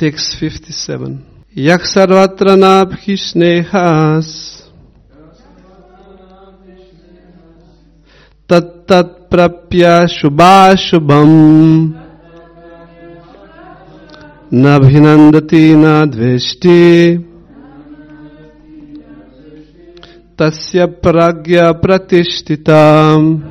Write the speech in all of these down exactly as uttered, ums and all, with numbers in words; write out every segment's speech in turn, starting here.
Text fifty-seven. Yak sarvatra nabhisnehas tat tat prapya shubhashubham nabhinandati nadveshti tasya pragya pratishtitam.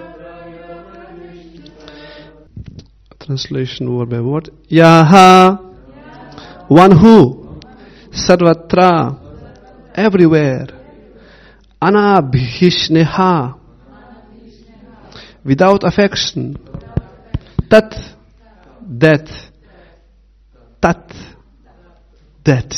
Translation word by word. Yaha, one who, sarvatra, everywhere, anabhishneha, without affection, tat, that, tat, that,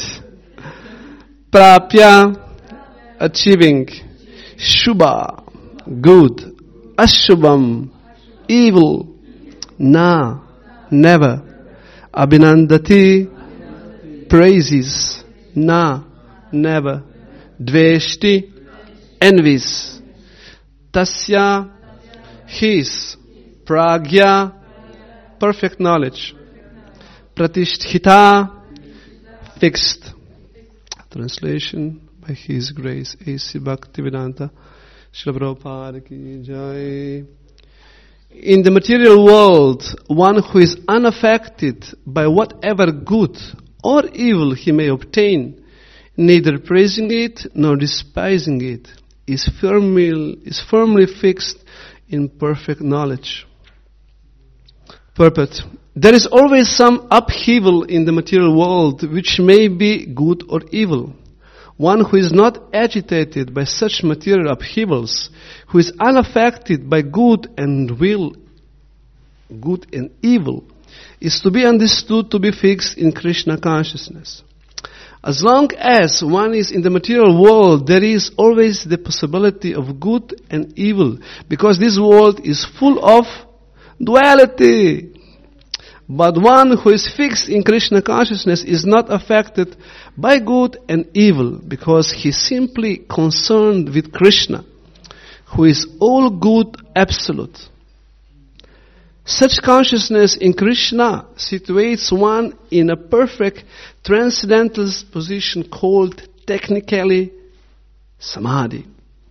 prapya, achieving, shubha, good, ashubham, evil, na, never, abhinandati, praises, na, never, dveshti, envies, tasya, his, pragya, perfect knowledge, pratisthita, fixed. Translation by His Grace, A C Bhaktivedanta Srila Prabhupada ki jai. In the material world, one who is unaffected by whatever good or evil he may obtain, neither praising it nor despising it, is firmly, is firmly fixed in perfect knowledge. Purport. There is always some upheaval in the material world which may be good or evil. One who is not agitated by such material upheavals, who is unaffected by good and will, good and evil, is to be understood to be fixed in Krishna consciousness. As long as one is in the material world, there is always the possibility of good and evil, because this world is full of duality. But one who is fixed in Krishna consciousness is not affected by good and evil, because he is simply concerned with Krishna, who is all good absolute. Such consciousness in Krishna situates one in a perfect transcendental position called technically samadhi.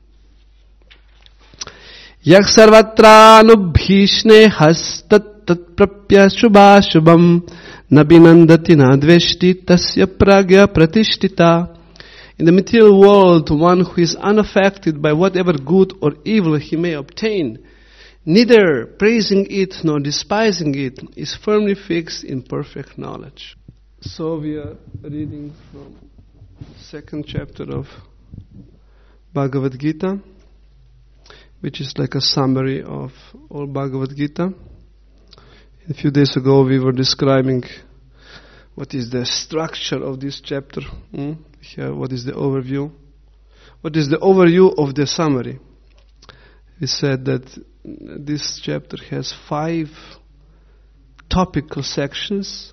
Yak sarvatra nubhishne hastat tat prapya shubha shubham nabhinandati nadveshti tasya pragya pratishtita. In the material world, one who is unaffected by whatever good or evil he may obtain, neither praising it nor despising it, is firmly fixed in perfect knowledge. So we are reading from second chapter of Bhagavad Gita, which is like a summary of all Bhagavad Gita. A few days ago we were describing what is the structure of this chapter. Hmm? Here, what is the overview? What is the overview of the summary? We said that this chapter has five topical sections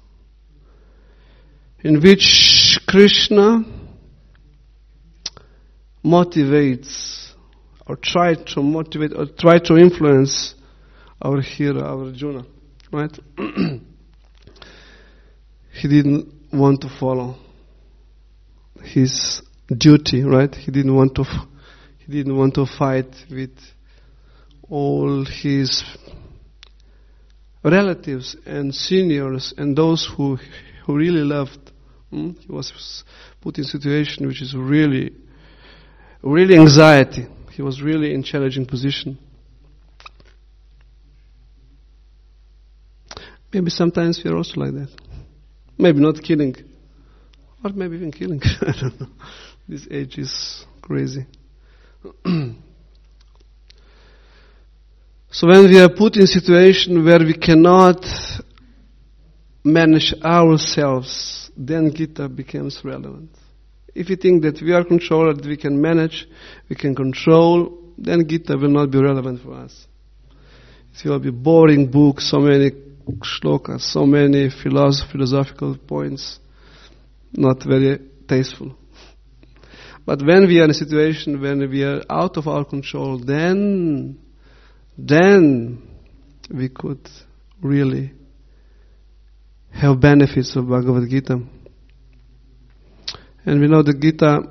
in which Krishna motivates or try to motivate or try to influence our hero, our Arjuna. Right? He didn't want to follow his duty, right? He didn't want to f- he didn't want to fight with all his relatives and seniors and those who who really loved. Hmm? He was put in a situation which is really really anxiety. He was really in challenging position. Maybe sometimes we are also like that. Maybe not killing. Or maybe even killing. I don't know. This age is crazy. So when we are put in a situation where we cannot manage ourselves, then Gita becomes relevant. If we think that we are controller, that we can manage, we can control, then Gita will not be relevant for us. It will be boring book, so many shlokas, so many philosoph- philosophical points, not very tasteful. But when we are in a situation when we are out of our control, then, then we could really have benefits of Bhagavad Gita. And we know the Gita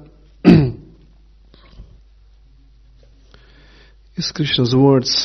is Krishna's words.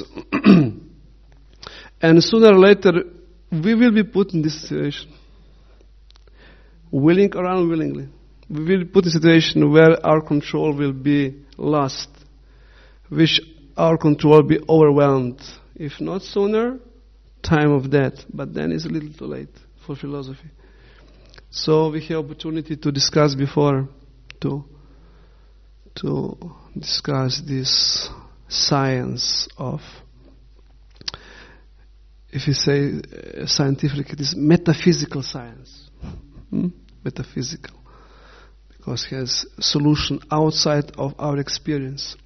And sooner or later, we will be put in this situation. Willing or unwillingly. We will be put in a situation where our control will be lost. Which our control will be overwhelmed. If not sooner, time of death. But then it's a little too late for philosophy. So we have opportunity to discuss before, to, to discuss this science of, if you say uh, scientific, it is metaphysical science. Hmm? Metaphysical. Because it has solution outside of our experience.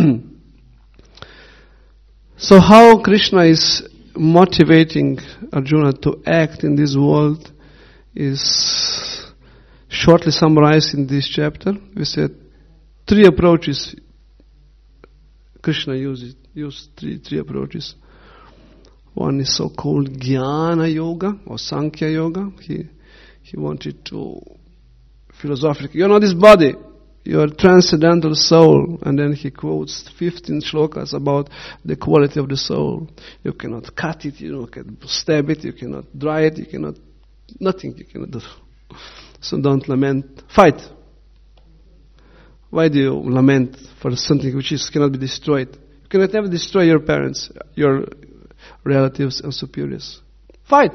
So how Krishna is motivating Arjuna to act in this world is shortly summarized in this chapter. We said three approaches Krishna uses, used three, three approaches. One is so-called Jnana Yoga or Sankhya Yoga. He, he wanted to philosophically, you're not this body, you're a transcendental soul. And then he quotes fifteen shlokas about the quality of the soul. You cannot cut it, you can stab it, you cannot dry it, you cannot, nothing you cannot do. So don't lament, fight. Why do you lament for something which is cannot be destroyed? You cannot ever destroy your parents, your relatives and superiors. Fight!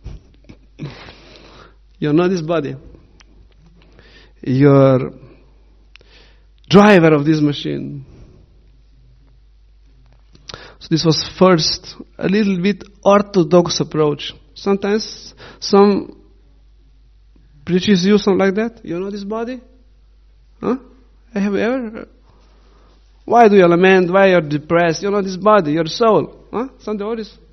You're not this body. You're driver of this machine. So this was first a little bit orthodox approach. Sometimes some preachers use something like that. You know this body? Huh? Have you ever? Why do you lament? Why you're depressed? You know this body, your soul. Huh? Something like this.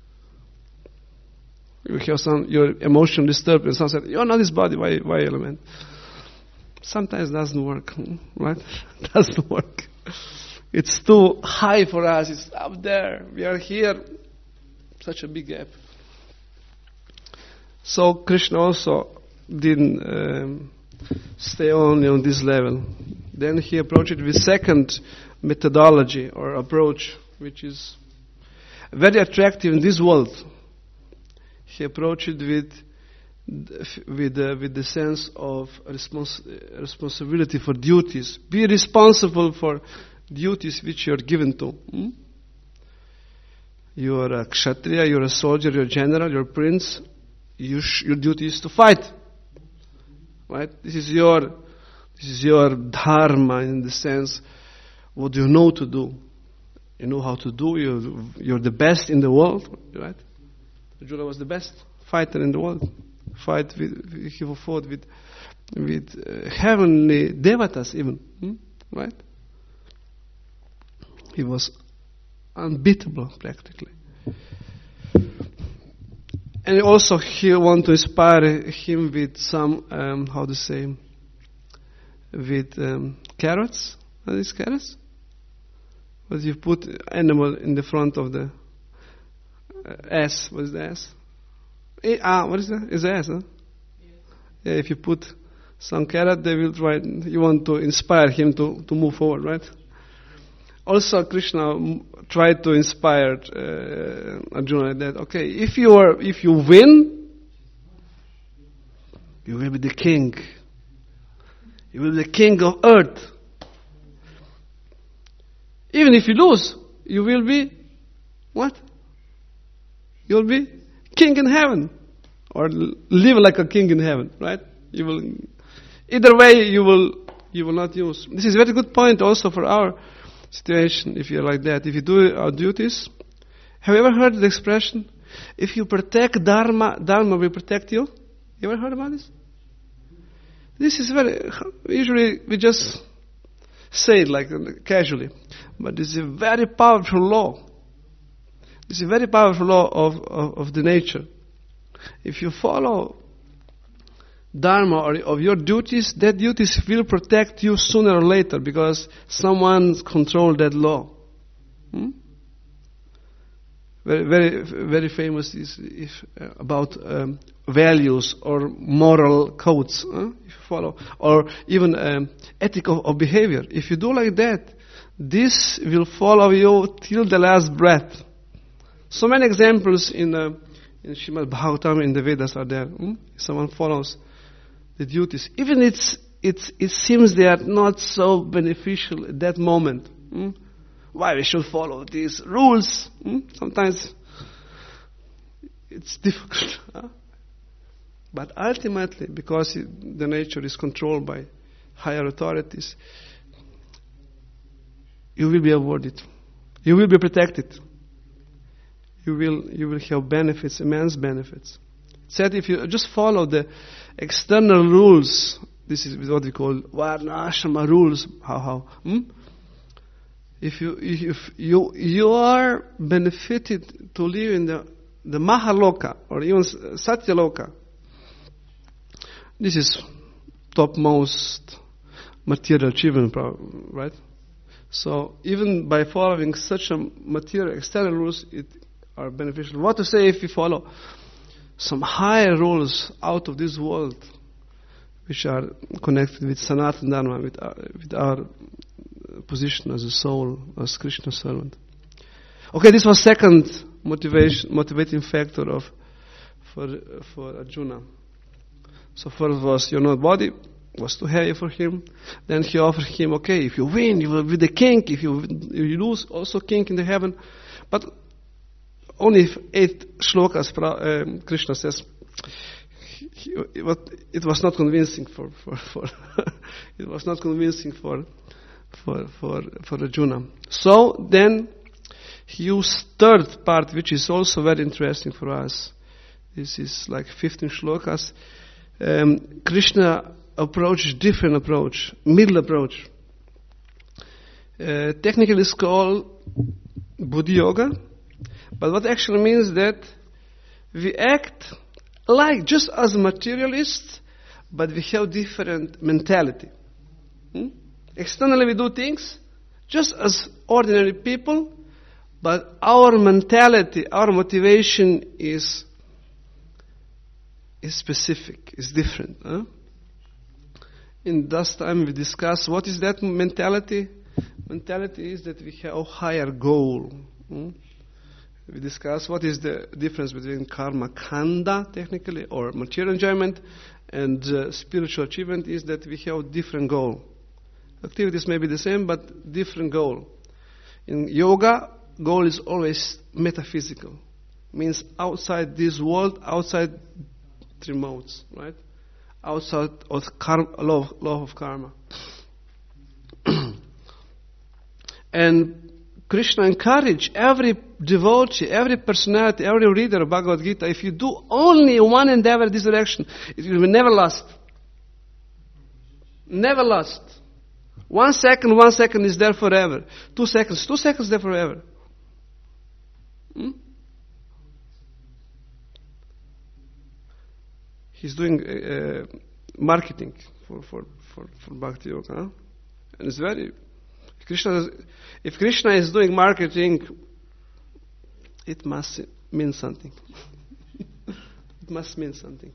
You have some your emotion disturbed and some said, you're not this body, why why you lament? Sometimes it doesn't work, right? It doesn't work. It's too high for us. It's up there. We are here. Such a big gap. So Krishna also didn't um, stay only on this level. Then he approached it with second methodology or approach, which is very attractive in this world. He approached it with with uh, with the sense of respons- responsibility for duties. Be responsible for duties which you are given to. Hmm? You are a kshatriya, you are a soldier, you are a general, you are a prince. You sh- your duty is to fight. Right? This is your this is your dharma in the sense what you know to do. You know how to do. You you're the best in the world. Right? Arjuna was the best fighter in the world. Fight with, he fought with, with uh, heavenly devatas even, hmm? Right? He was unbeatable practically. And also he wanted to inspire him with some, um, how to say, with um, carrots. Are these carrots? But you put animal in the front of the uh, S. What is the S? Eh, ah, what is that? Is that, huh? Yes. Yeah, if you put some carrot, they will try. You want to inspire him to, to move forward, right? Also, Krishna m- tried to inspire uh, Arjuna that okay, if you are, if you win, you will be the king. You will be the king of earth. Even if you lose, you will be what? You will be king in heaven, or live like a king in heaven, right? You will, either way, you will, you will not use. This is a very good point also for our situation. If you're like that, if you do our duties, have you ever heard the expression? If you protect Dharma, Dharma will protect you. You ever heard about this? This is very. Usually we just say it like casually, but this is a very powerful law. It's a very powerful law of, of, of the nature. If you follow dharma or of your duties, that duties will protect you sooner or later because someone controls that law. Hmm? very, very, very famous is if, uh, about um, values or moral codes. Huh? If you follow, or even um, ethic of, of behavior. If you do like that, this will follow you till the last breath. So many examples in uh, in Srimad Bhagavatam, in the Vedas are there. Hmm? Someone follows the duties, even it's it's it seems they are not so beneficial at that moment. Hmm? Why we should follow these rules? Hmm? Sometimes it's difficult, huh? But ultimately, because it, the nature is controlled by higher authorities, you will be awarded. You will be protected. You will you will have benefits, immense benefits. It said if you just follow the external rules, this is what we call Varna Ashrama rules. How how? Hmm? If you if you you are benefited to live in the the Mahaloka or even Satyaloka, this is topmost material achievement, right? So even by following such a material external rules, it are beneficial. What to say if we follow some higher rules out of this world, which are connected with Sanatana Dharma, with our, with our position as a soul, as Krishna servant. Okay, this was second motivation, motivating factor of for for Arjuna. So first was your not body, was too heavy for him. Then he offered him, okay, if you win, you will be the king. If you if you lose, also king in the heaven. But only eight shlokas, um, Krishna says, he, it was not convincing for for, for it was not convincing for for for for Arjuna. So then he used third part, which is also very interesting for us. This is like fifteen shlokas. Um, Krishna approached different approach, middle approach. Uh, technically it's called Buddhi Yoga, but what actually means that we act like just as materialists, but we have different mentality. Hmm? Externally we do things just as ordinary people, but our mentality, our motivation is is specific, is different. Huh? In this time we discuss what is that mentality. Mentality is that we have a higher goal. Hmm? We discuss what is the difference between karma kanda, technically, or material enjoyment, and uh, spiritual achievement is that we have different goal. Activities may be the same, but different goal. In yoga, goal is always metaphysical. Means outside this world, outside three modes, right? Outside of karma, law, of, law of karma. And Krishna encouraged every devotee, every personality, every reader of Bhagavad Gita, if you do only one endeavor in this direction, it will never last. Never last. One second, one second is there forever. Two seconds, two seconds there forever. Hmm? He's doing uh, marketing for, for, for, for Bhakti Yoga. Huh? And it's very... Krishna, if Krishna is doing marketing, it must mean something. It must mean something.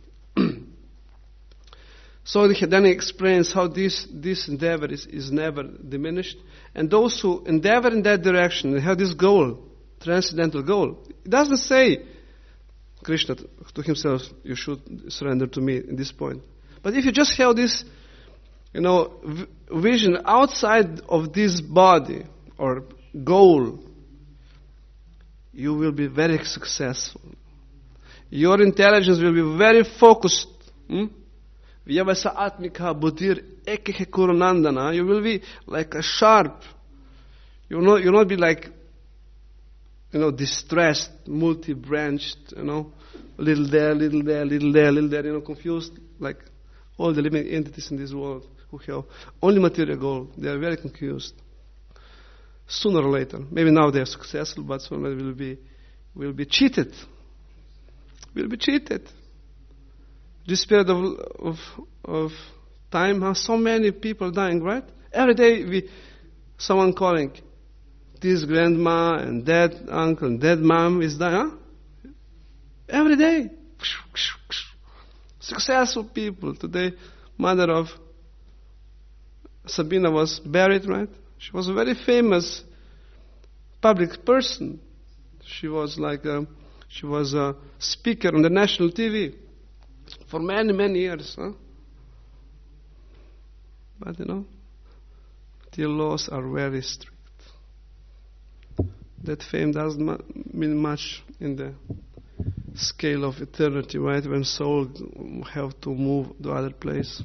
So then he explains how this, this endeavor is, is never diminished. And those who endeavor in that direction and have this goal, transcendental goal, it doesn't say, Krishna to himself, you should surrender to me in this point. But if you just have this, you know, v- vision outside of this body or goal, you will be very successful. Your intelligence will be very focused. Hmm? Vyavasa atmika buddhir ekehe kurunandana. You will be like a sharp. You will not, you will not be like, you know, distressed, multi-branched, you know, little there, little there, little there, little there, you know, confused, like all the living entities in this world who have only material goal. They are very confused. Sooner or later, maybe now they are successful, but sooner they will be, will be cheated. Will be cheated. This period of of of time has so many people dying, right? Every day we, someone calling, this grandma and that uncle and that mom is dying. Huh? Every day. Successful people. Today, mother of Sabina was buried, right? She was a very famous public person. She was like a, she was a speaker on the national T V for many, many years. Huh? But you know, the laws are very strict. That fame doesn't mu- mean much in the scale of eternity, right? When souls have to move to other place.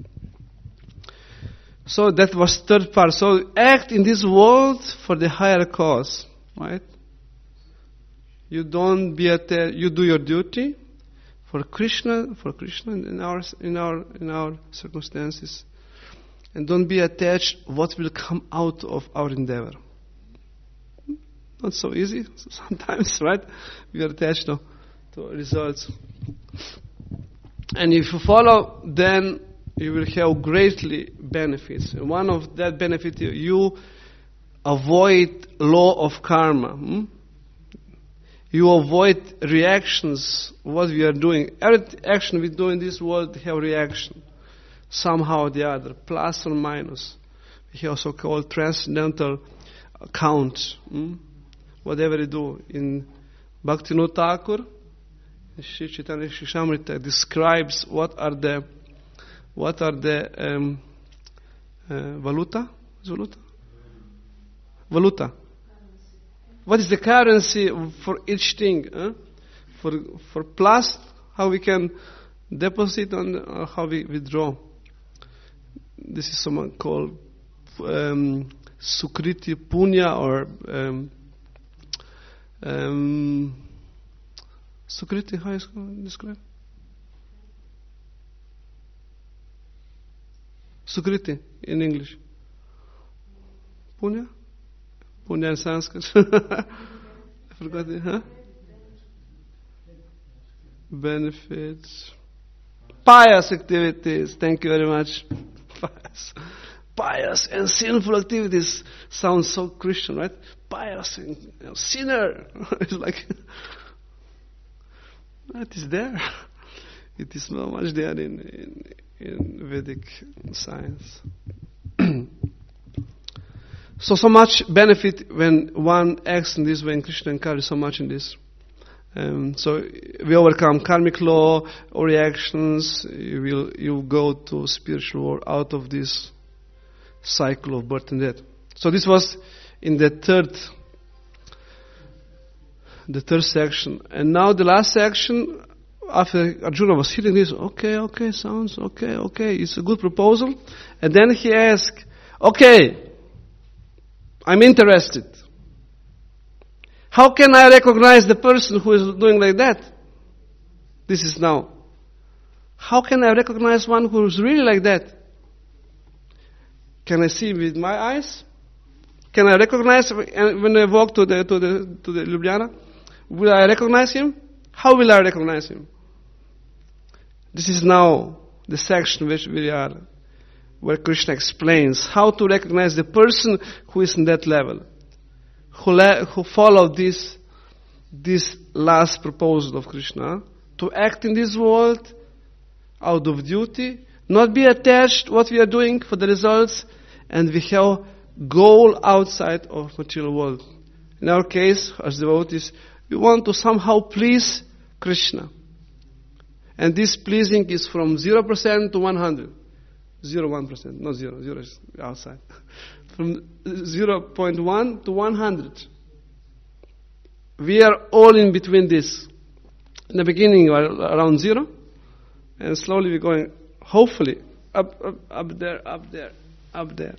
So that was third part. So act in this world for the higher cause, right? You don't be attached. You do your duty for Krishna, for Krishna in our in our in our circumstances, and don't be attached what will come out of our endeavor. Not so easy sometimes, right? We are attached to, to results. And if you follow, then you will have greatly benefits. And one of that benefit, you avoid law of karma. Hmm? You avoid reactions, what we are doing. Every action we do in this world have reaction. Somehow or the other, plus or minus. We also call transcendental count. Hmm? Whatever you do in Bhaktivinoda Thakur, Sri Chaitanya Charitamrita describes what are the what are the um, uh, valuta? Is valuta? Valuta. What is the currency for each thing? Huh? For for plus, how we can deposit and uh, how we withdraw. This is someone called um, Sukriti Punya or um, Um, Sukriti, how is it described? Sukriti in English. Punya? Punya in Sanskrit. I forgot it, huh? Benefits. Pious activities. Thank you very much. Pious. Pious and sinful activities sounds so Christian, right? Pious and you know, sinner. It's like, it is there. It is not much there in, in, in Vedic science. So, so much benefit when one acts in this way, and Krishna encourages so much in this. Um, so we overcome karmic law or reactions. You will you go to spiritual world out of this cycle of birth and death. So this was in the third, the third section, and now the last section. After Arjuna was hearing this, okay, okay, sounds okay, okay, it's a good proposal, and then he asked, okay, I'm interested. How can I recognize the person who is doing like that? This is now. How can I recognize one who is really like that? Can I see with my eyes? Can I recognize when I walk to the to the to the Ljubljana? Will I recognize him? How will I recognize him? This is now the section which we are, where Krishna explains how to recognize the person who is in that level, who le- who followed this this last proposal of Krishna, to act in this world out of duty, not be attached what we are doing for the results, and we have goal outside of material world. In our case, as devotees, we want to somehow please Krishna. And this pleasing is from zero percent to one hundred. zero, one percent, not zero, zero is outside. From zero point one to one hundred. We are all in between this. In the beginning, we are around zero, and slowly we're going, hopefully, up, up, up there, up there, up there.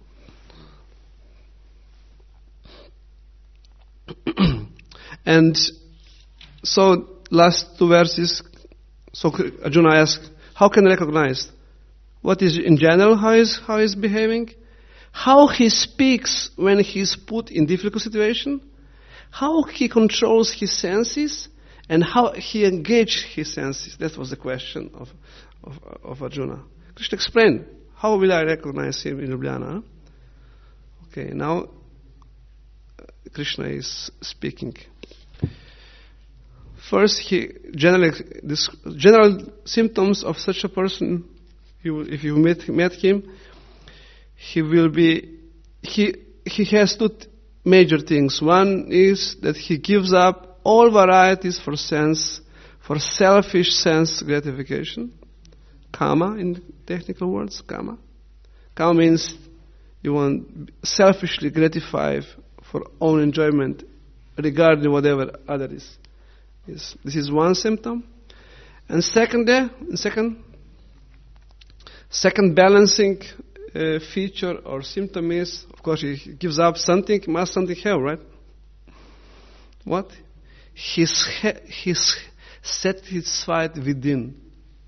And so, last two verses, so Arjuna asked, how can I recognize? What is in general, how is how he's behaving? How he speaks when he's put in difficult situation? How he controls his senses? And how he engages his senses? That was the question of, of, of Arjuna. Krishna explained, how will I recognize him in Ljubljana? Okay, now Krishna is speaking. First, he generally this general symptoms of such a person. You, if you met met him, he will be he he has two t- major things. One is that he gives up all varieties for sense, for selfish sense gratification. Kama in technical words, kama. Kama means you want selfishly gratify for own enjoyment, regarding whatever other is. is. This is one symptom. And second, there, second, second balancing uh, feature or symptom is, of course, he gives up something, he must something have, right? What? He's he, he's satisfied within.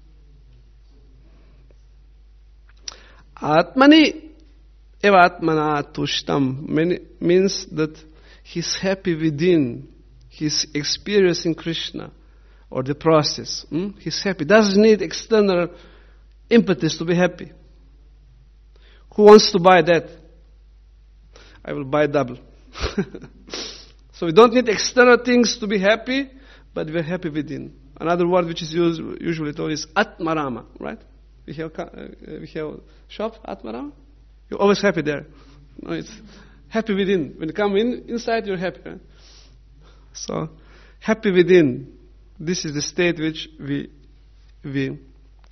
Atmani eva atmana tushtam means that he's happy within. He's experiencing Krishna or the process. Hmm? He's happy. Doesn't need external impetus to be happy. Who wants to buy that? I will buy double. So we don't need external things to be happy, but we're happy within. Another word which is used, usually told is Atmarama, right? We have, uh, we have shop, Atmarama. You're always happy there. No, it's happy within. When you come in, inside you're happy. Right? So, happy within. This is the state which we we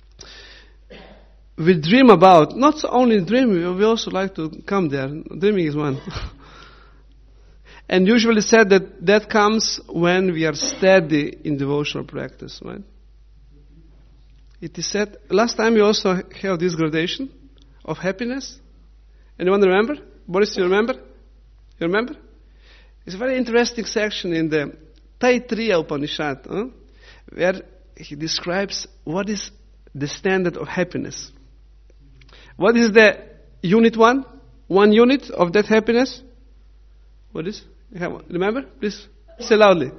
we dream about. Not only dream, we also like to come there. Dreaming is one. And usually said that that comes when we are steady in devotional practice, right? It is said, last time we also have this gradation of happiness. Anyone remember? Boris, you remember? You remember? It's a very interesting section in the Taittiriya Upanishad, huh? Where he describes what is the standard of happiness. What is the unit one? One unit of that happiness? What is? You have one. Remember? Please say loudly.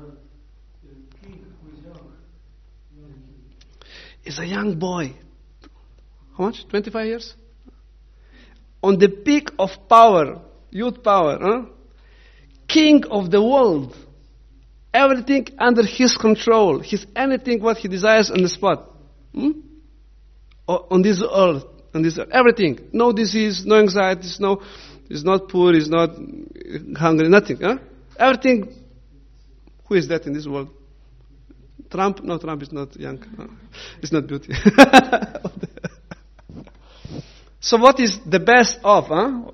Is a young boy. How much? twenty-five years? On the peak of power, youth power, huh? King of the world. Everything under his control. His anything what he desires on the spot. Hmm? O- on this earth. On this earth. Everything. No disease, no anxiety, no, he's not poor, he's not hungry, nothing. Huh? Everything. Who is that in this world? Trump? No, Trump is not young. No. It's not beauty. So what is the best of, huh?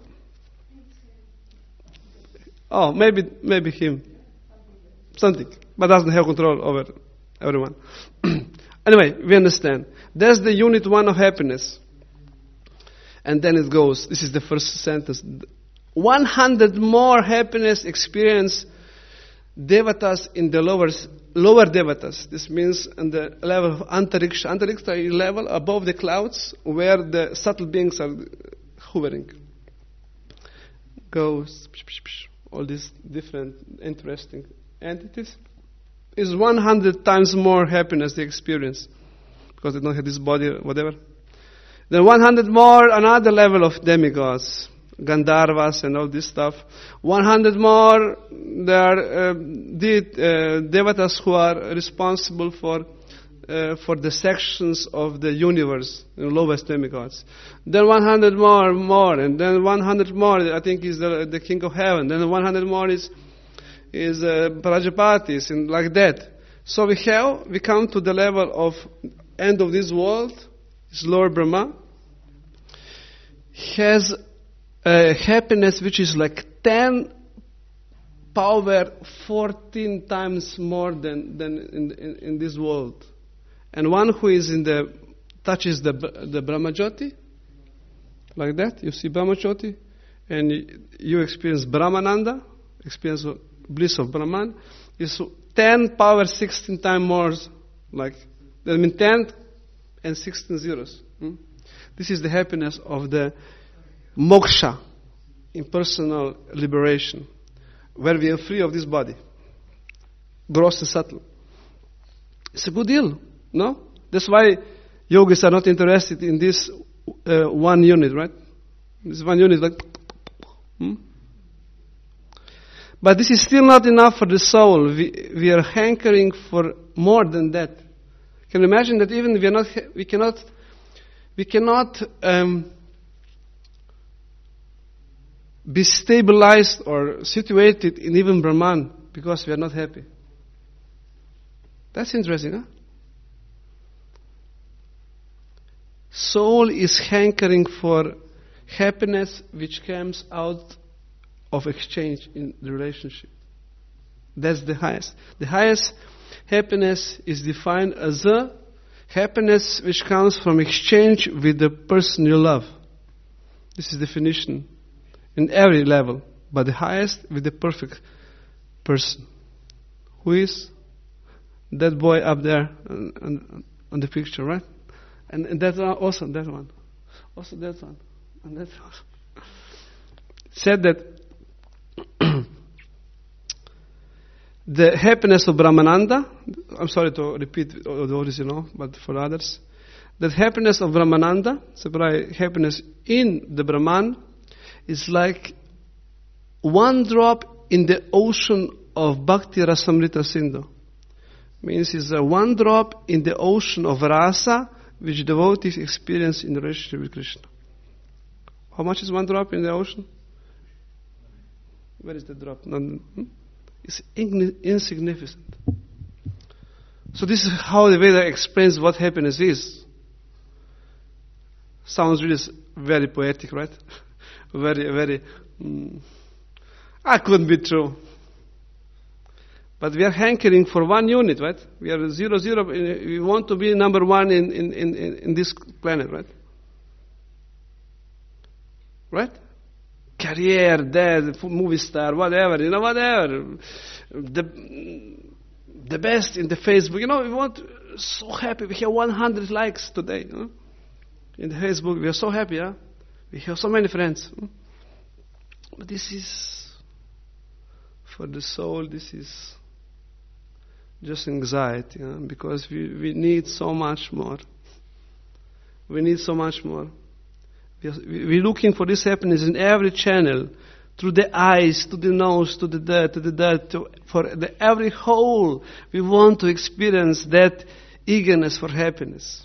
Oh, maybe maybe him. Something. But doesn't have control over everyone. Anyway, we understand. That's the unit one of happiness. And then it goes, this is the first sentence. one hundred more happiness experience devatas in the lower, lower devatas. This means on the level of antariksha. Antariksha is level above the clouds where the subtle beings are hovering. Goes, all these different interesting entities. Is one hundred times more happiness they experience. Because they don't have this body, whatever. Then one hundred more, another level of demigods. Gandharvas and all this stuff. one hundred more, there are uh, the uh, devatas who are responsible for uh, for the sections of the universe, the lowest demigods. Then one hundred more, more, and then one hundred more, I think, is the, the king of heaven. Then one hundred more is is uh, Prajapatis, and like that. So we have, we come to the level of end of this world, is Lord Brahma, has a happiness which is like ten power fourteen times more than, than in, in, in this world. And one who is in the, touches the, the Brahmajyoti, like that, you see Brahmajyoti, and you experience Brahmananda, experience bliss of Brahman, is ten power sixteen times more, like, that means ten and sixteen zeros. Hmm? This is the happiness of the moksha, impersonal liberation, where we are free of this body, gross and subtle. It's a good deal, no? That's why yogis are not interested in this uh, one unit, right? This one unit, like, hmm? But this is still not enough for the soul. We, we are hankering for more than that. Can you imagine that even we are not, we cannot, we cannot um, be stabilized or situated in even Brahman because we are not happy. That's interesting, huh? Soul is hankering for happiness which comes out of exchange in the relationship. That's the highest. The highest happiness is defined as a happiness which comes from exchange with the person you love. This is definition in every level, but the highest with the perfect person. Who is that boy up there on, on, on the picture, right? And, and that one, also that one, also that one, and that one. Said that the happiness of Brahmananda, I'm sorry to repeat what is, you know, but for others, that happiness of Brahmananda, so happiness in the Brahman, is like one drop in the ocean of Bhakti Rasamrita Sindhu. Means it's a one drop in the ocean of rasa which devotees experience in the relationship with Krishna. How much is one drop in the ocean? Where is the drop? Not, hmm? It's insignificant. So this is how the Veda explains what happiness is. Sounds really very poetic, right? very, very. Mm, ah, couldn't be true. But we are hankering for one unit, right? We are zero, zero. We want to be number one in, in, in, in this planet, right? Right? Career, dad, movie star, whatever, you know, whatever. The, the best in the Facebook. You know, we want, so happy. We have one hundred likes today. You know? In the Facebook, we are so happy, huh? We have so many friends. But this is, for the soul, this is just anxiety, you know? Because we, we need so much more. We need so much more. We're looking for this happiness in every channel, through the eyes, to the nose, to the dirt, to the dirt, to, for the, every hole. We want to experience that eagerness for happiness.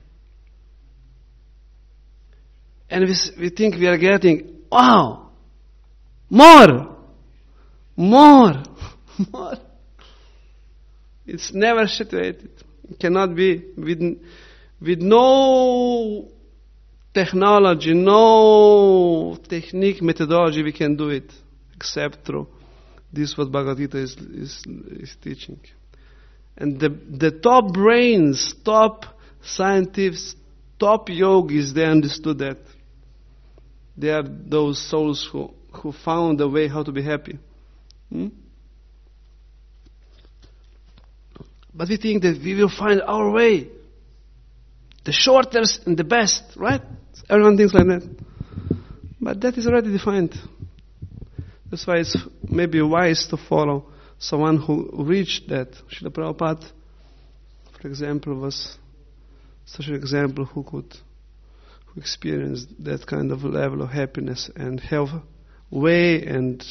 And we, we think we are getting, wow, more, more, more. It's never situated. It cannot be with, with no technology, no technique, methodology, we can do it, except through this what Bhagavad Gita is, is, is teaching. And the, the top brains, top scientists, top yogis, they understood that. They are those souls who, who found a way how to be happy. Hmm? But we think that we will find our way. The shortest and the best, right? Everyone thinks like that. But that is already defined. That's why it's maybe wise to follow someone who reached that. Srila Prabhupada, for example, was such an example who could who experienced that kind of level of happiness and have way and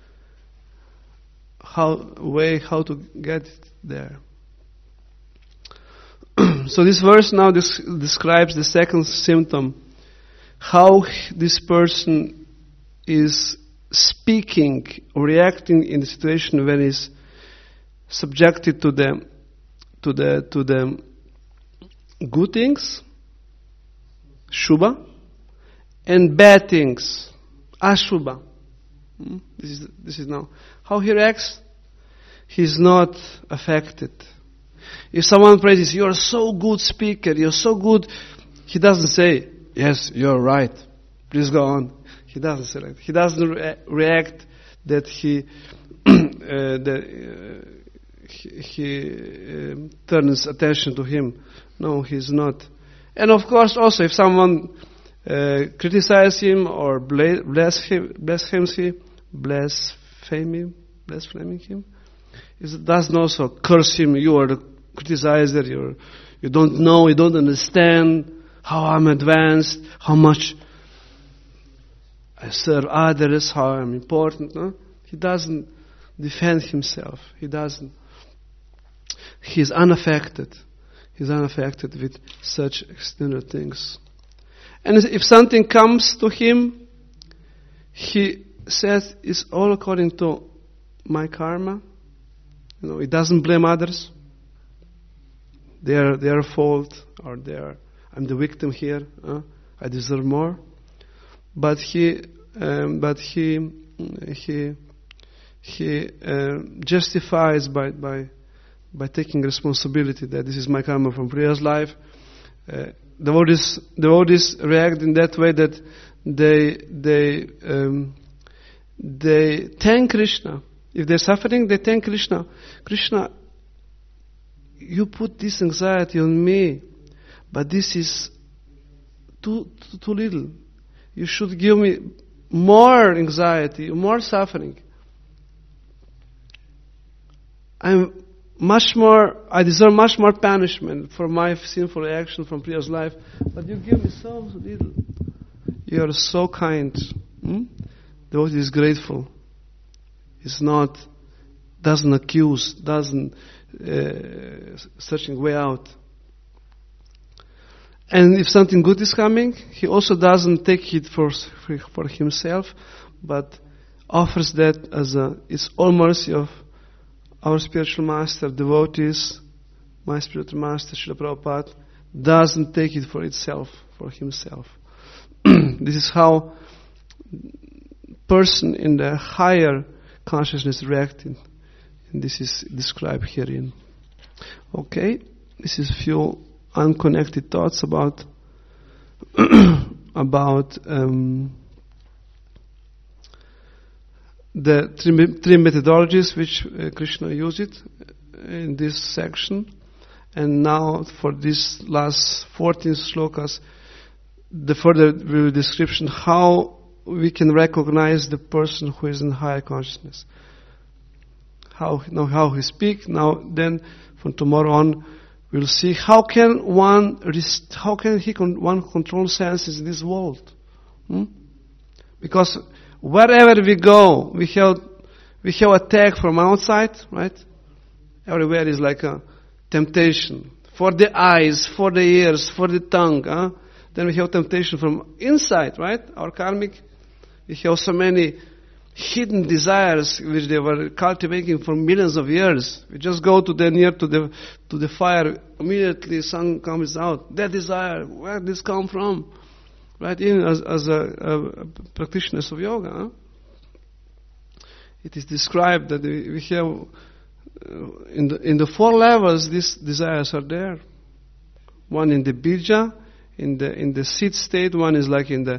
how way how to get it there. So this verse now des- describes the second symptom, how this person is speaking or reacting in the situation when he's subjected to the to the to the good things, shubha, and bad things, ashubha. Hmm? This is this is now how he reacts. He's not affected. If someone praises, you're so good speaker, you're so good, he doesn't say, yes, you're right, please go on. He doesn't say that. He doesn't re- react that he uh, that, uh, he, he uh, turns attention to him. No, he's not. And of course, also, if someone uh, criticizes him or bla- blaspheme, blasphemes him, blaspheming, blaspheming him, it doesn't also curse him. You are the criticizer. You you don't know. You don't understand how I'm advanced. How much I serve others. How I'm important. No? He doesn't defend himself. He doesn't. He is unaffected. He's unaffected with such external things. And if something comes to him, he says it's all according to my karma. You know, he doesn't blame others. Their their fault, or their I'm the victim here. Uh, I deserve more. But he, um, but he, he, he uh, justifies by by by taking responsibility that this is my karma from previous life. Uh, devotees devotees react in that way that they they um, they thank Krishna. If they're suffering, they thank Krishna. Krishna, you put this anxiety on me, but this is too, too, too little. You should give me more anxiety, more suffering. I'm much more, I deserve much more punishment for my sinful action from previous life, but you give me so little. You are so kind. Hmm? The devotee is grateful. It's not, doesn't accuse, doesn't uh, searching way out. And if something good is coming, he also doesn't take it for for himself, but offers that as a, it's all mercy of our spiritual master, devotees, my spiritual master, Srila Prabhupada, doesn't take it for itself, for himself. This is how person in the higher consciousness reacting, and this is described herein. Okay, this is few unconnected thoughts about about um, the three, three methodologies which uh, Krishna used it in this section, and now for this last fourteen slokas, the further description how we can recognize the person who is in higher consciousness. How now how he speaks. Now then, from tomorrow on, we'll see how can one rest, how can he con, one control senses in this world. Hmm? Because wherever we go, we have we have attack from outside, right? Everywhere is like a temptation for the eyes, for the ears, for the tongue. Huh? Then we have temptation from inside, right? Our karmic. We have so many hidden desires which they were cultivating for millions of years. We just go to the near to the to the fire, immediately sun comes out. That desire, where did this come from? Right? In as as a, a practitioners of yoga, huh? It is described that we, we have uh, in the in the four levels these desires are there. One in the bija, in the in the seed state. One is like in the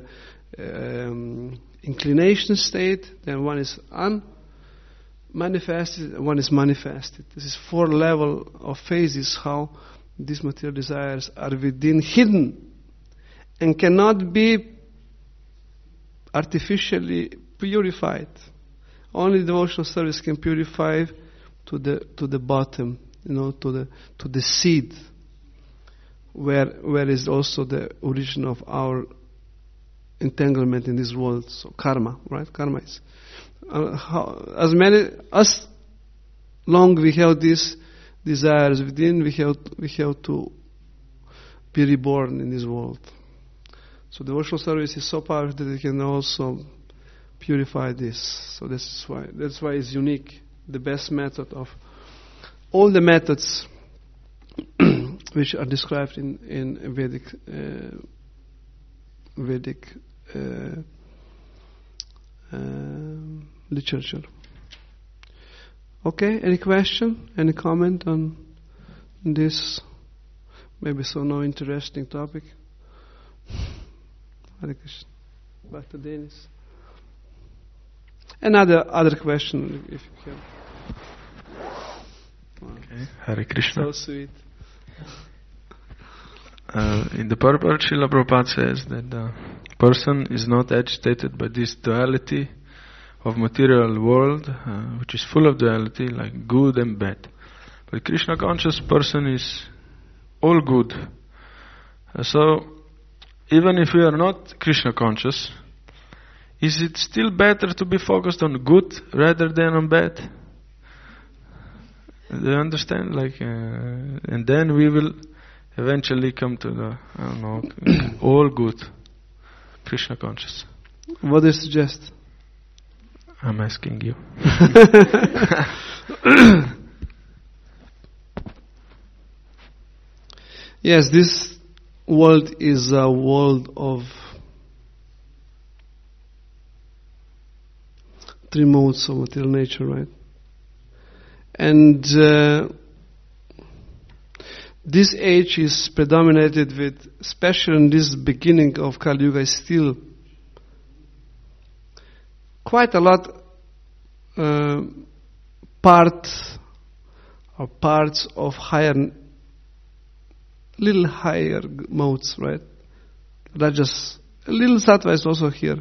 um, inclination state, then one is unmanifested, one is manifested. This is four level of phases how these material desires are within, hidden, and cannot be artificially purified. Only devotional service can purify to the to the bottom, you know, to the to the seed, where where is also the origin of our entanglement in this world. So karma, right? Karma is uh, how, as many as long we have these desires within, we have we have to be reborn in this world. So devotional service is so powerful that it can also purify this. So this is why that's why it's unique, the best method of all the methods which are described in in Vedic uh, Vedic uh, uh, literature. Okay, any question? Any comment on this? Maybe so no interesting topic. Hare Krishna. Back to Dennis. Another other question, if you can. Okay, Hare Krishna. So sweet. Uh, in the purport, Srila Prabhupada says that the person is not agitated by this duality of material world, uh, which is full of duality, like good and bad. But Krishna conscious person is all good. Uh, so, even if we are not Krishna conscious, is it still better to be focused on good rather than on bad? Do you understand? Like, uh, and then we will eventually come to the, I don't know, all good Krishna conscious. What do you suggest? I'm asking you. Yes, this world is a world of three modes of material nature, right? And uh, this age is predominated with, especially in this beginning of Kali Yuga, is still quite a lot uh, part or parts of higher, little higher modes, right? Rajas, a little sattva is also here.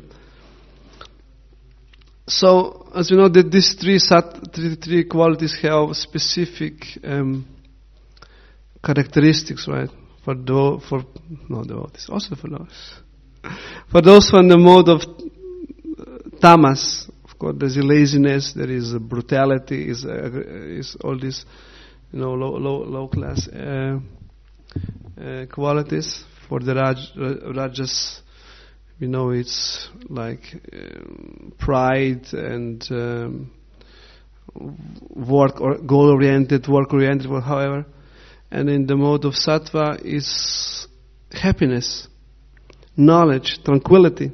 So, as you know, that these three sat, three, three qualities have specific um, characteristics, right? For do, for no devotees, also for those. For those from the mode of tamas, of course, there's a laziness, there is a brutality, is uh, is all these, you know, low low low class uh, uh, qualities. For the raj, rajas, we know it's like um, pride and um, work or goal oriented, work oriented, or however. And in the mode of sattva is happiness, knowledge, tranquility.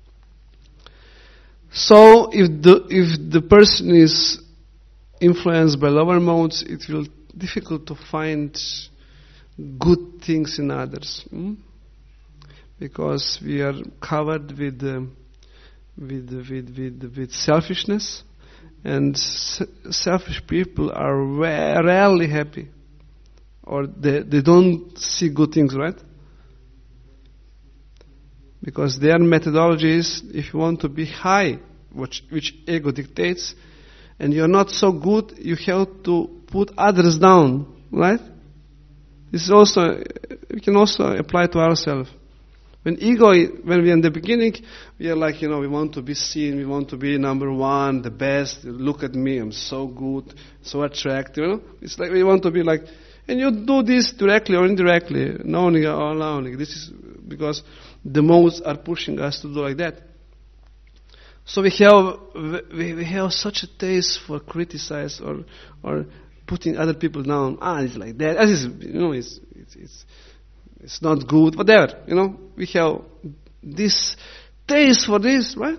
So if the if the person is influenced by lower modes, it will be difficult to find good things in others, hmm? Because we are covered with uh, with with with with selfishness, and s- selfish people are ra- rarely happy, or they they don't see good things, right? Because their methodology is, if you want to be high, which, which ego dictates, and you're not so good, you have to put others down, right? This is also, we can also apply to ourselves. When ego, when we're in the beginning, we are like, you know, we want to be seen, we want to be number one, the best, look at me, I'm so good, so attractive, you know? It's like we want to be like, and you do this directly or indirectly, knowing or unknowing. This is because the modes are pushing us to do like that. So we have we, we have such a taste for criticize or or putting other people down. Ah, it's like that. As is, you know, it's it's it's it's not good. Whatever, you know, we have this taste for this, right?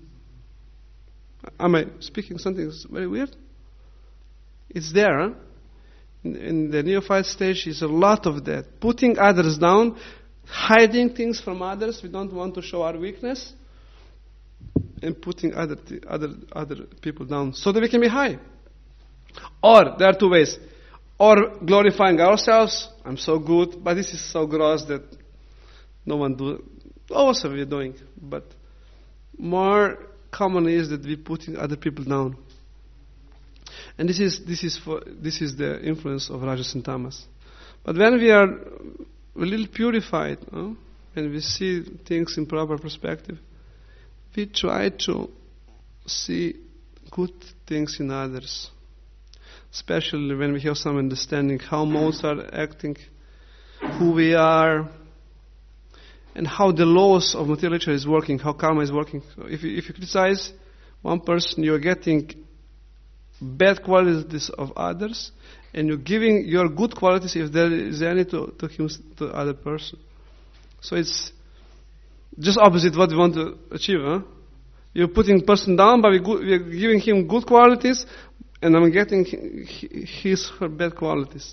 Am I speaking something very weird? It's there, huh? In, in the neophyte stage, is a lot of that. Putting others down, hiding things from others. We don't want to show our weakness, and putting other th- other other people down so that we can be high. Or there are two ways: or glorifying ourselves. I'm so good, but this is so gross that no one do. Also, we're doing, but more common is that we're putting other people down. And this is this is for this is the influence of Rajas and Tamas. But when we are a little purified, no? When we see things in proper perspective, we try to see good things in others. Especially when we have some understanding how modes are acting, who we are, and how the laws of material nature is working, how karma is working. So if you, if you criticize one person, you're getting bad qualities of others, and you're giving your good qualities, if there is any, to to him, to other person. So it's just opposite what we want to achieve. Huh? You're putting person down, but we go, we're giving him good qualities, and I'm getting his her bad qualities.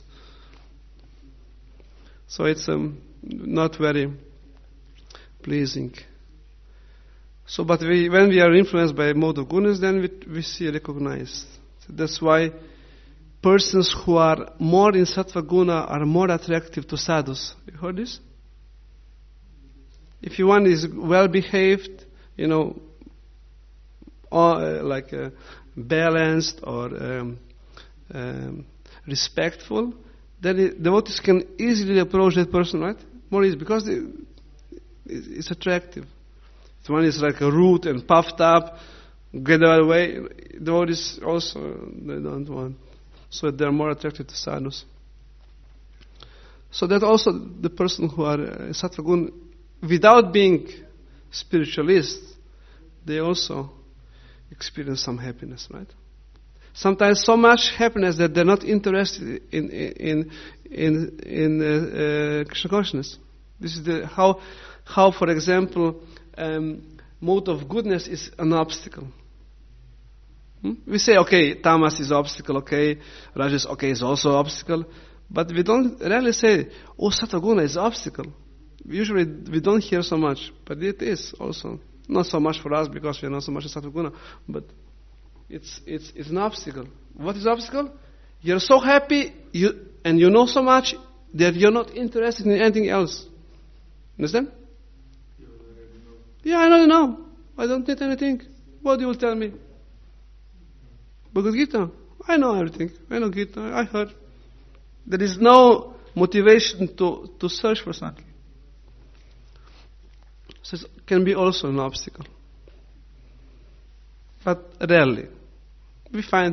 So it's um, not very pleasing. So, but we, when we are influenced by a mode of goodness, then we we see recognized. That's why persons who are more in sattva guna are more attractive to sadhus. You heard this? If one is well behaved, you know, or, uh, like uh, balanced or um, um, respectful, then it, devotees can easily approach that person, right? More easy because they, it's attractive. If one is like a rude and puffed up, get away, devotees also they don't want. so that they are more attracted to sadhus. So that also the person who are uh, sattva guna, without being spiritualists, they also experience some happiness, right? Sometimes so much happiness that they're not interested in in in in uh, uh, Krishna consciousness. This is the how how for example um, mode of goodness is an obstacle. Hmm? We say okay, tamas is obstacle, okay, rajas okay is also obstacle, but we don't really say oh sattva guna is obstacle. Usually we don't hear so much, but it is also not so much for us because we are not so much in sattva guna, but it's it's it's an obstacle. What is obstacle? You're so happy you and you know so much that you're not interested in anything else. Understand? Yeah, I already know. I don't need anything. What you will tell me? Bhagavad Gita. I know everything. I know Gita. I heard. There is no motivation to, to search for something. So it can be also an obstacle. But rarely. We find...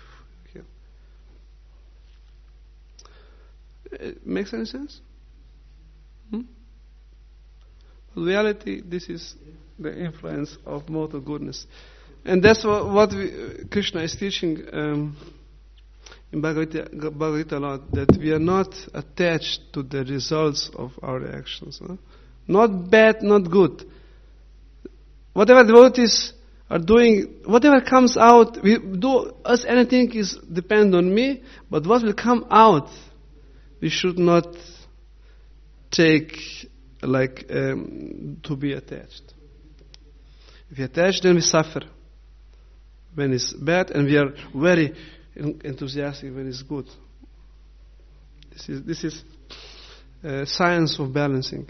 It makes any sense? Hmm? In reality, this is the influence of mode of goodness. And that's what, what we, Krishna is teaching um, in Bhagavad Gita, Bhagavad Gita a lot, that we are not attached to the results of our actions. Huh? Not bad, not good. Whatever devotees are doing, whatever comes out, we do us anything is depend on me, but what will come out, we should not take like um, to be attached. If we attach, then we suffer when it's bad, and we are very enthusiastic when it's good. This is this is uh, science of balancing.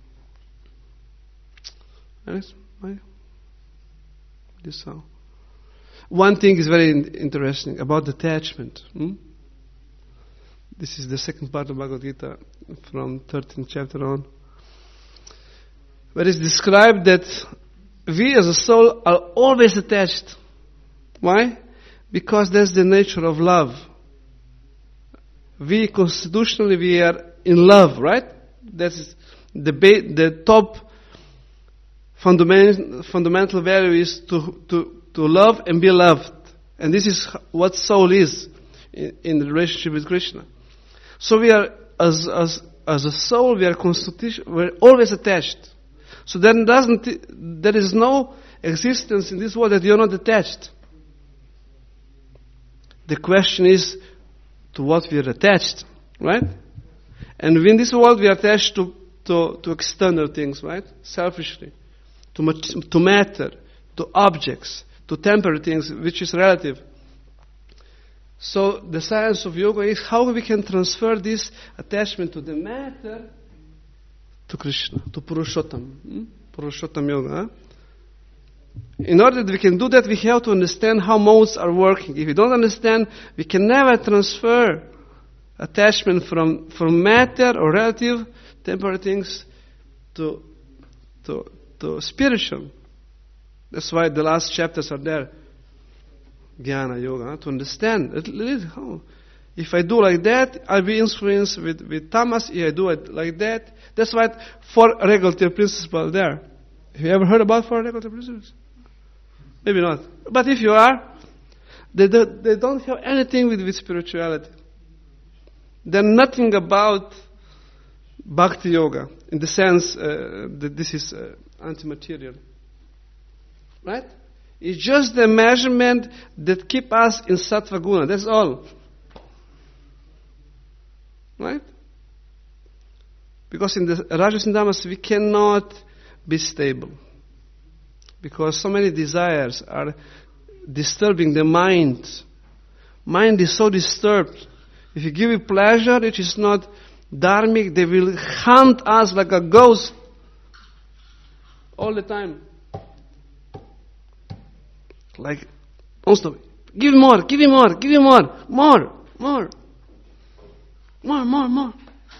Yes, this how. One thing is very in- interesting about attachment. Hmm? This is the second part of Bhagavad Gita from thirteenth chapter on, where it's described that we as a soul are always attached. Why? Because that's the nature of love. We constitutionally we are in love, right? That's the ba- the top fundamental fundamental value is to to to love and be loved, and this is what soul is in, in the relationship with Krishna. So we are as as as a soul we are constitution we're always attached. So then doesn't there is no existence in this world that you are not attached. The question is to what we are attached, right? And in this world we are attached to, to, to external things, right? Selfishly. To, mat- to matter, to objects, to temporary things, which is relative. So the science of yoga is how we can transfer this attachment to the matter to Krishna, to Purushottam. Hmm? Purushottam yoga. Huh? In order that we can do that, we have to understand how modes are working. If we don't understand, we can never transfer attachment from, from matter or relative temporary things to, to, to spiritual. That's why the last chapters are there. Jnana yoga, huh? To understand. If I do like that, I'll be influenced with, with tamas. If I do it like that, that's why four regulative principles there. Have you ever heard about four regulative principles? Maybe not. But if you are, they, do, they don't have anything with, with spirituality. They're nothing about bhakti yoga in the sense uh, that this is uh, anti-material. Right? It's just the measurement that keep us in sattva guna. That's all. Right? Because in the rajas and tamas we cannot be stable. Because so many desires are disturbing the mind. Mind is so disturbed. If you give it pleasure, it is not dharmic, they will hunt us like a ghost all the time. Like, don't stop. Give him more, give him more, give him more, more, more, more, more, more.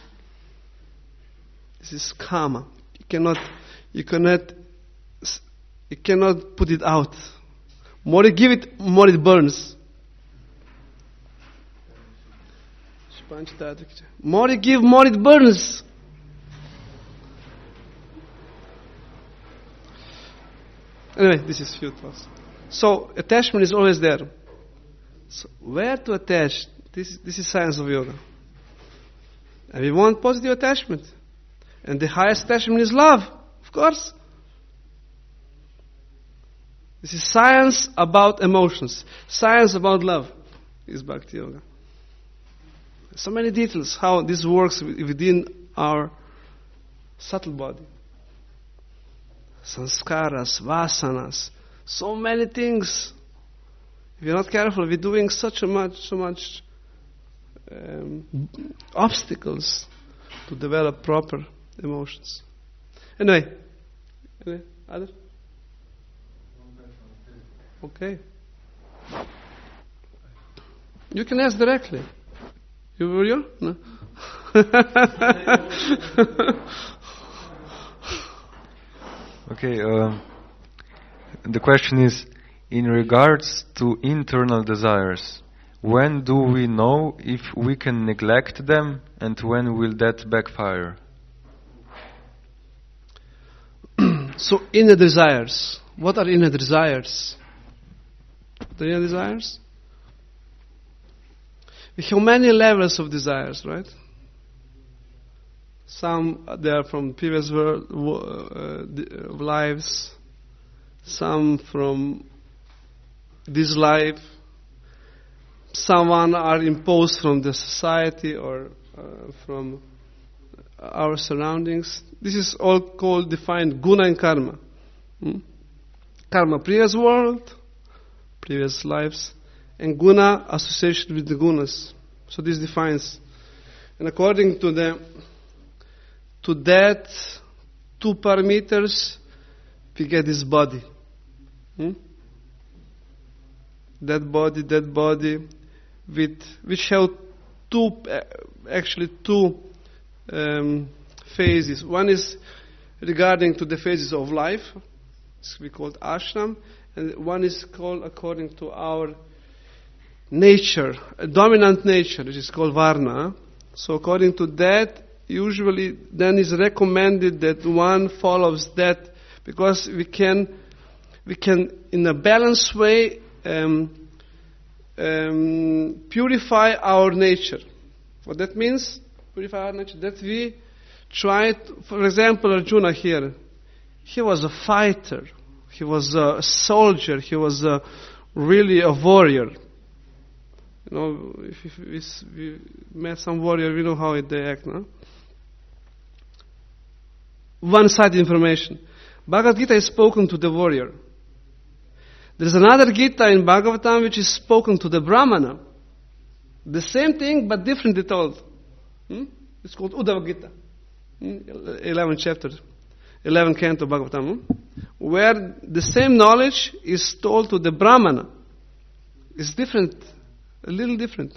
This is karma. You cannot, you cannot, you cannot put it out. More you give it, more it burns. More you give, more it burns. Anyway, this is few thoughts. So attachment is always there. So where to attach? This, this is science of yoga. And we want positive attachment. And the highest attachment is love, of course. This is science about emotions. Science about love is Bhakti Yoga. So many details how this works within our subtle body. Sanskaras, vasanas, so many things. If you're not careful, we're doing such a much, so much um, obstacles to develop proper emotions. Anyway, anyway, other? Okay. You can ask directly. You were you? No. Okay. Uh, the question is, in regards to internal desires, when do we know if we can neglect them, and when will that backfire? So inner desires. What are inner desires? The inner desires? We have many levels of desires, right? Some they are from previous world, uh, lives. Some from this life. Some are imposed from the society or uh, from our surroundings. This is all called, defined guna and karma. Hmm? Karma, previous world, previous lives, and guna, association with the gunas. So this defines. And according to the to that two parameters, we get this body. Hmm? That body, that body, with which have two, actually two um, phases. One is regarding to the phases of life, it's we called ashram, and one is called according to our nature, a dominant nature, which is called varna. So according to that, usually then is recommended that one follows that, because we can, we can in a balanced way um, um, purify our nature. What that means, purify our nature, that we try, to, for example, Arjuna here, he was a fighter, he was a soldier, he was a, really a warrior. You know, if, if, if we met some warrior, we know how they act, no? One-sided information. Bhagavad Gita is spoken to the warrior. There is another Gita in Bhagavatam which is spoken to the Brahmana. The same thing but differently told. Hmm? It's called Uddhava Gita. Hmm? eleventh chapter, eleventh canto Bhagavatam. Hmm? Where the same knowledge is told to the Brahmana. It's different, a little different.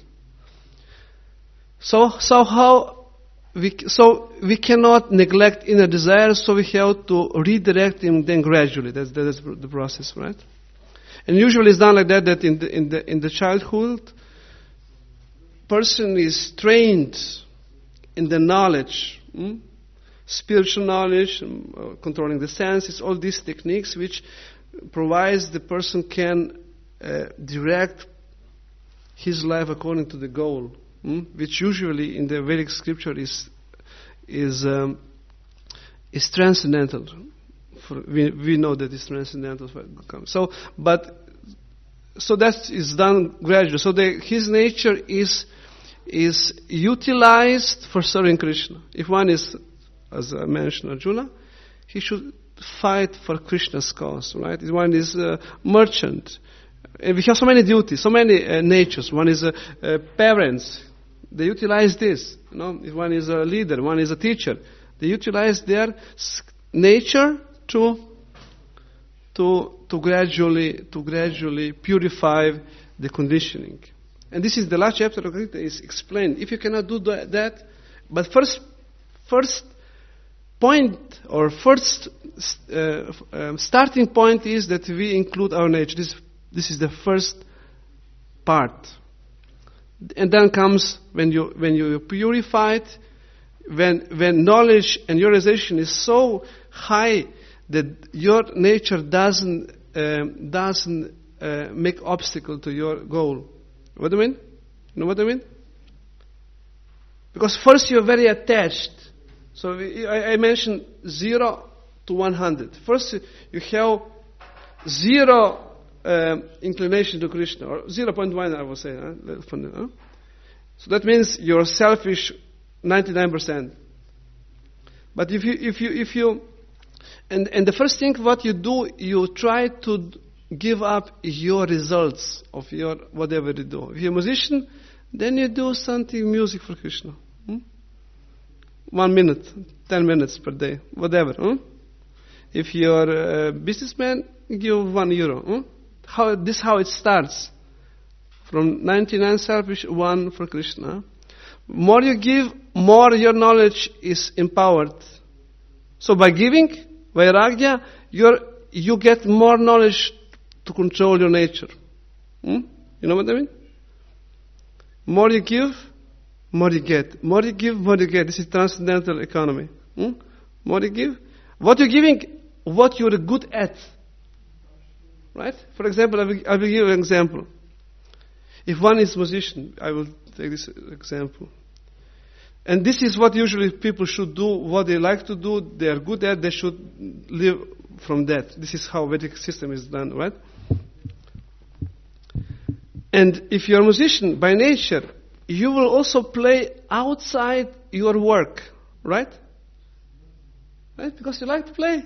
So, so how... We, so we cannot neglect inner desires, so we have to redirect them then gradually. That's, that's the process, right? And usually it's done like that, that in the, in the, in the childhood, person is trained in the knowledge, hmm? spiritual knowledge, um, uh, controlling the senses, all these techniques which provides the person can uh, direct his life according to the goal. Hmm? Which usually in the Vedic scripture is is um, is transcendental. For we we know that it's transcendental. So, but so that is done gradually. So the, his nature is is utilized for serving Krishna. If one is, as I mentioned, Arjuna, he should fight for Krishna's cause, right? If one is a merchant, and we have so many duties, so many uh, natures. One is uh, uh, parents. They utilize this. You know, if one is a leader, one is a teacher, they utilize their nature to to to gradually to gradually purify the conditioning. And this is the last chapter of Gita is explained. If you cannot do that, but first first point or first uh, um, starting point is that we include our nature. This this is the first part. And then comes when you when you purified, when when knowledge and your realization is so high that your nature doesn't um, doesn't uh, make obstacle to your goal. What do you mean? You know what I mean? Because first you're very attached. So we, I, I mentioned zero to one hundred. First you have zero um, inclination to Krishna, or zero point one I would say. Huh? So that means you're selfish ninety-nine percent. But if you, if you, if you, and, and the first thing what you do, you try to give up your results of your whatever you do. If you're a musician, then you do something music for Krishna. Hmm? One minute, ten minutes per day, whatever. Hmm? If you're a businessman, give one euro. Hmm? How this how it starts. From ninety-nine selfish, one for Krishna. More you give, more your knowledge is empowered. So by giving, vairagya, you're, you get more knowledge to control your nature. Hmm? You know what I mean? More you give, more you get. More you give, more you get. This is transcendental economy. Hmm? More you give. What you're giving, what you're good at. Right? For example, I will, I will give you an example. If one is musician, I will take this example. And this is what usually people should do, what they like to do, they are good at, they should live from that. This is how Vedic system is done, right? And if you're a musician by nature, you will also play outside your work, right? Right? Because you like to play.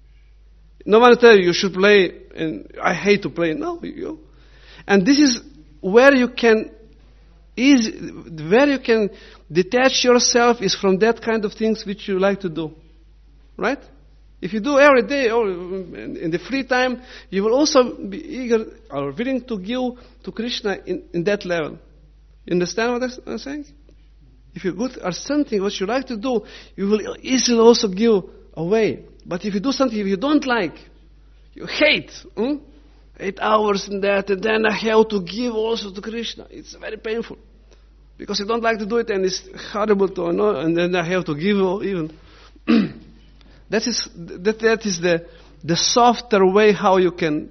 No one will tell you you should play, and I hate to play. No, you. And this is where you can is where you can detach yourself is from that kind of things which you like to do, right? If you do every day or in the free time, you will also be eager or willing to give to Krishna in, in that level. You understand what I'm saying? If you're good at something what you like to do, you will easily also give away. But if you do something you don't like, you hate, hmm? eight hours in that, and then I have to give also to Krishna. It's very painful. Because I don't like to do it, and it's horrible to know, and then I have to give even. that is that, that is the the softer way how you can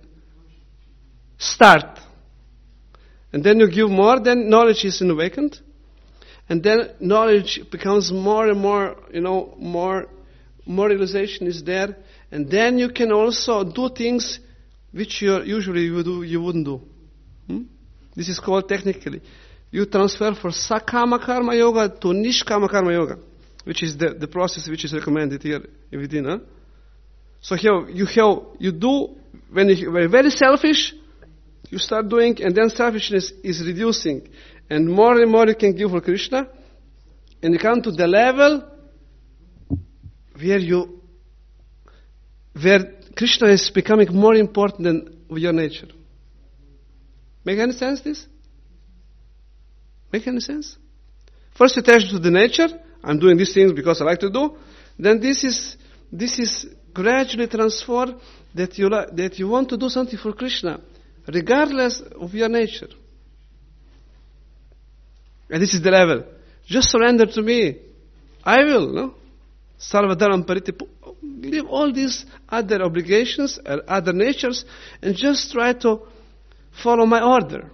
start. And then you give more, then knowledge is awakened. And then knowledge becomes more and more, you know, more, more realization is there. And then you can also do things which you usually you, do, you wouldn't do. Hmm? This is called technically. You transfer from Sakama Karma Yoga to Nishkama Karma Yoga, which is the, the process which is recommended here within. Huh? So here you have, you do, when you're very selfish, you start doing, and then selfishness is reducing. And more and more you can give for Krishna, and you come to the level where you, where Krishna is becoming more important than your nature. Make any sense this? Make any sense? First attach to the nature. I'm doing these things because I like to do. Then this is this is gradually transformed that you li- that you want to do something for Krishna, regardless of your nature. And this is the level. Just surrender to me. I will, no? Sarvadharam pariti. Leave all these other obligations, or other natures, and just try to follow my order.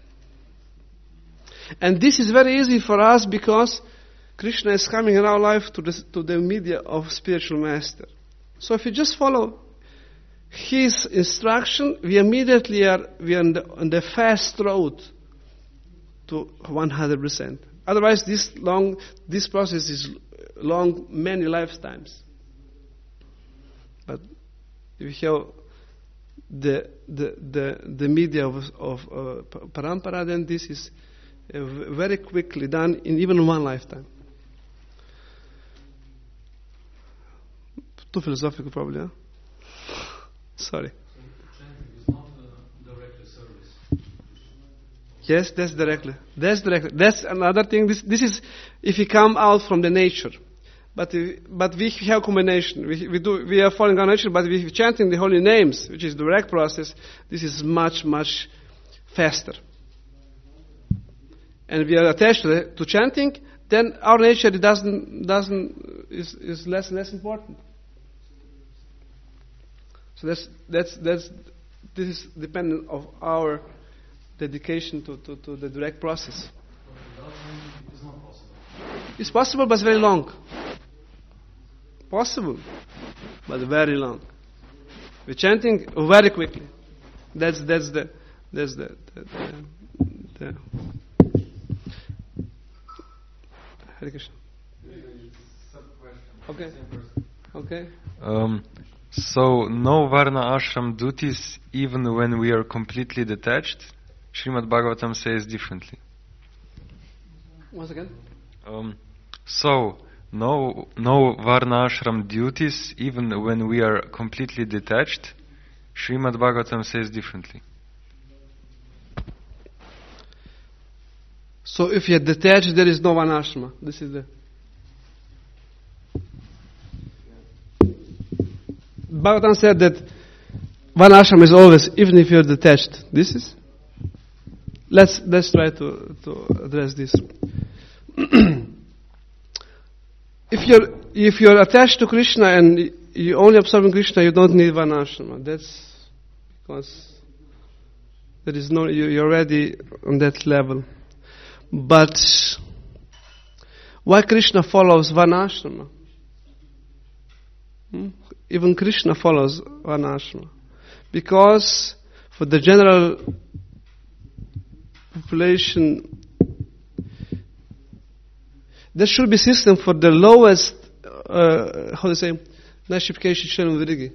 And this is very easy for us because Krishna is coming in our life to the, to the media of spiritual master. So if you just follow his instruction, we immediately are we are on the, on the fast road to one hundred percent. Otherwise, this long this process is long, many lifetimes. But if you have the the the, the media of, of uh, parampara, then this is uh, very quickly done in even one lifetime. Too philosophical, probably. Huh? Sorry. Yes, that's directly. That's directly. That's another thing. This this is if you come out from the nature. But we, but we have combination. We, we do we are following our nature, but we chanting the holy names, which is the direct process. This is much much faster. and we are attached to, the, to chanting, then our nature doesn't doesn't is is less less important. So that's that's that's this is dependent of our dedication to, to, to the direct process. It's not possible. It's possible, but it's very long. Possible, but very long. We're chanting very quickly. That's that's the that's the the, the, the Hare Krishna. Okay. Okay. Um, so no Varna ashram duties even when we are completely detached. Srimad Bhagavatam says differently. Once again. Um, so no no Varna ashram duties even when we are completely detached. Srimad Bhagavatam says differently. So if you're detached, there is no one ashrama. This is the. Bhagavatam said that one ashrama is always, even if you're detached. This is. Let's let's try to to address this. If you're if you're attached to Krishna and you only observing Krishna, you don't need one ashrama. That's because there is no you, you're already on that level. But why Krishna follows one ashrama? Hmm? Even Krishna follows one ashrama. Because for the general population, there should be system for the lowest, uh, how do you say, Nashipkeshi Shalom Virigi.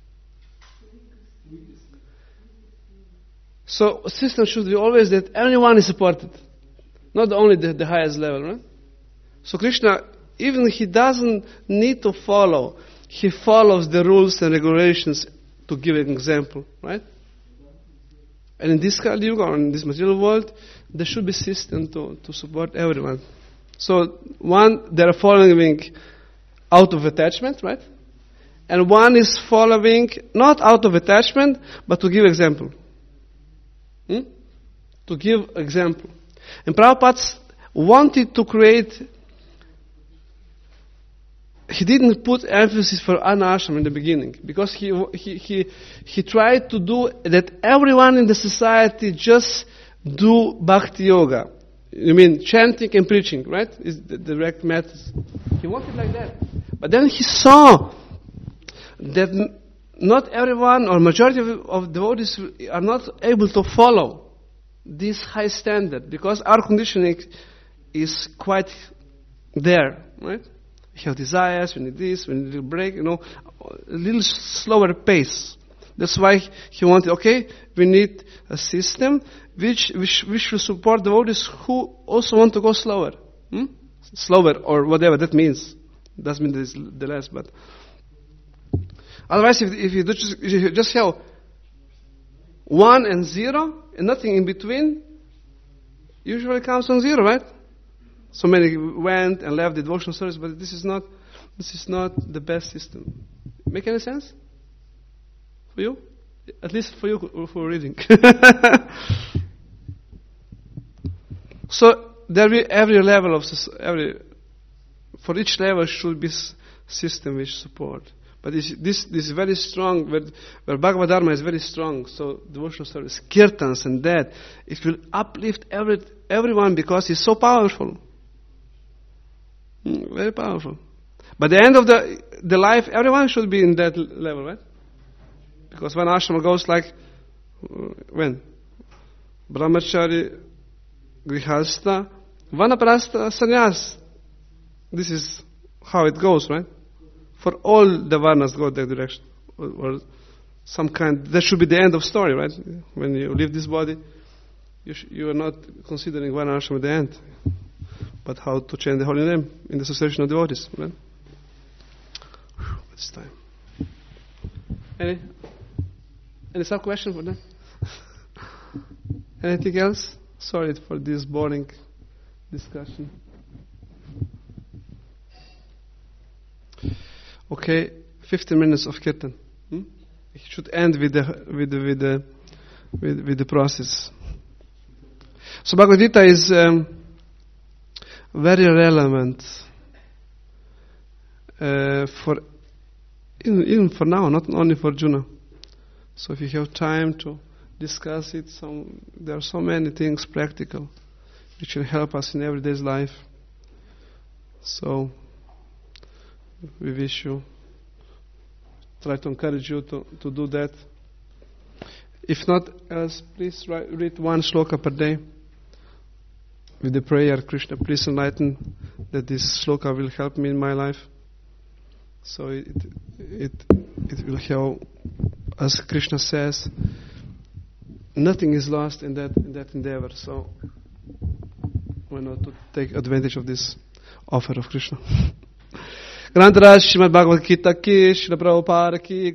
So system should be always that everyone is supported. Not only the, the highest level, right? So Krishna, even he doesn't need to follow. He follows the rules and regulations to give an example, right? And in this Kali Yuga, or in this material world, there should be system to, to support everyone. So one, they are following out of attachment, right? And one is following not out of attachment, but to give example. Hmm? To give example. And Prabhupada wanted to create, he didn't put emphasis for anashram in the beginning, because he, he, he, he tried to do that everyone in the society just do bhakti yoga. You mean chanting and preaching, right? Is the direct methods. He wanted like that. But then he saw that not everyone or majority of, of devotees are not able to follow this high standard, because our conditioning is quite there, right? We have desires, we need this, we need a break, you know, a little slower pace. That's why he wanted, okay, we need a system which which, which will support devotees who also want to go slower. Hmm? Slower, or whatever that means. Doesn't mean this the less, but otherwise, if, if you just, if you just have one and zero, and nothing in between, usually comes on zero, right? So many went and left the devotional service, but this is not, this is not the best system. Make any sense? For you? At least for you, for reading. So there will be every level of, every, for each level should be s- system which support. But this, this, this is very strong, where, where Bhagavad Dharma is very strong, so devotional service, kirtans and that, it will uplift every, everyone because it's so powerful. Mm, very powerful. By the end of the, the life, everyone should be in that l- level, right? Because one ashrama goes like, uh, when? Brahmachari, Grihastha, Vanaprastha, Sannyas. This is how it goes, right? For all the varnas go that direction, or, or some kind. That should be the end of story, right? When you leave this body, you sh- you are not considering one ashram at the end, but how to change the holy name in the association of devotees, right? Whew, it's time. Any any sub question for them? Anything else? Sorry for this boring discussion. Okay, fifteen minutes of kirtan. Hmm? It should end with the with the with the with, with the process. So Bhagavad Gita is um, very relevant uh, for even, even for now, not only for Juna. So if you have time to discuss it, some there are so many things practical which can help us in everyday's life. So we wish you, try to encourage you to, to do that. If not else, please write, read one shloka per day with the prayer, Krishna, please enlighten that this shloka will help me in my life. So it it it will help, as Krishna says, nothing is lost in that in that endeavor. So why not to take advantage of this offer of Krishna? Grantaraj Srimad Bhagavad Gita ki, Srila Prabhupada ki.